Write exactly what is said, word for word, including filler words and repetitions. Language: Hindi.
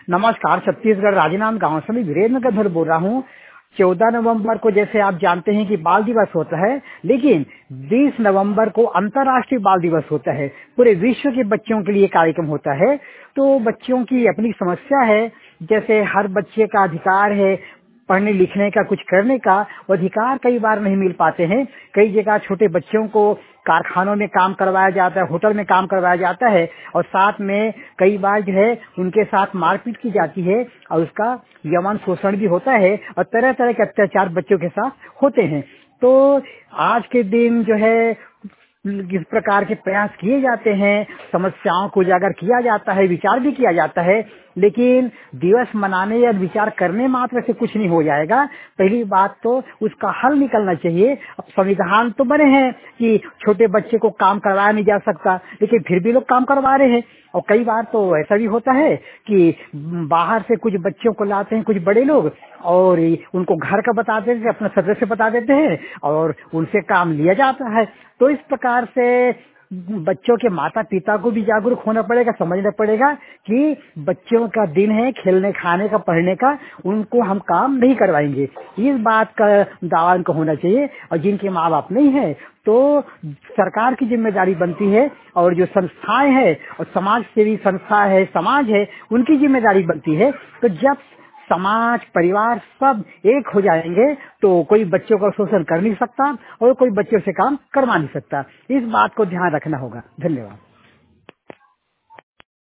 नमस्कार, छत्तीसगढ़ राजनांद गांव से मैं वीरेंद्र गंधर बोल रहा हूँ। चौदह नवंबर को जैसे आप जानते हैं कि बाल दिवस होता है, लेकिन बीस नवंबर को अंतर्राष्ट्रीय बाल दिवस होता है। पूरे विश्व के बच्चों के लिए कार्यक्रम होता है। तो बच्चों की अपनी समस्या है, जैसे हर बच्चे का अधिकार है पढ़ने लिखने का, कुछ करने का, वो अधिकार कई बार नहीं मिल पाते हैं। कई जगह छोटे बच्चों को कारखानों में काम करवाया जाता है, होटल में काम करवाया जाता है, और साथ में कई बार जो है उनके साथ मारपीट की जाती है और उसका यौन शोषण भी होता है और तरह तरह के अत्याचार बच्चों के साथ होते हैं। तो आज के दिन जो है इस प्रकार के प्रयास किए जाते हैं, समस्याओं को उजागर किया जाता है, विचार भी किया जाता है, लेकिन दिवस मनाने या विचार करने मात्र से कुछ नहीं हो जाएगा। पहली बात तो उसका हल निकलना चाहिए। अब संविधान तो बने हैं कि छोटे बच्चे को काम करवाया नहीं जा सकता, लेकिन फिर भी लोग काम करवा रहे हैं। और कई बार तो ऐसा भी होता है कि बाहर से कुछ बच्चों को लाते हैं कुछ बड़े लोग और उनको घर का बता देते हैं, अपना सदस्य बता देते हैं और उनसे काम लिया जाता है। तो इस प्रकार से बच्चों के माता पिता को भी जागरूक होना पड़ेगा, समझना पड़ेगा कि बच्चों का दिन है खेलने खाने का, पढ़ने का, उनको हम काम नहीं करवाएंगे। इस बात का दावा इनको होना चाहिए। और जिनके माँ बाप नहीं है तो सरकार की जिम्मेदारी बनती है, और जो संस्थाएं हैं और समाज सेवी संस्था है, समाज है, उनकी जिम्मेदारी बनती है। तो जब समाज परिवार सब एक हो जाएंगे तो कोई बच्चों का शोषण कर नहीं सकता और कोई बच्चों से काम करवा नहीं सकता। इस बात को ध्यान रखना होगा। धन्यवाद।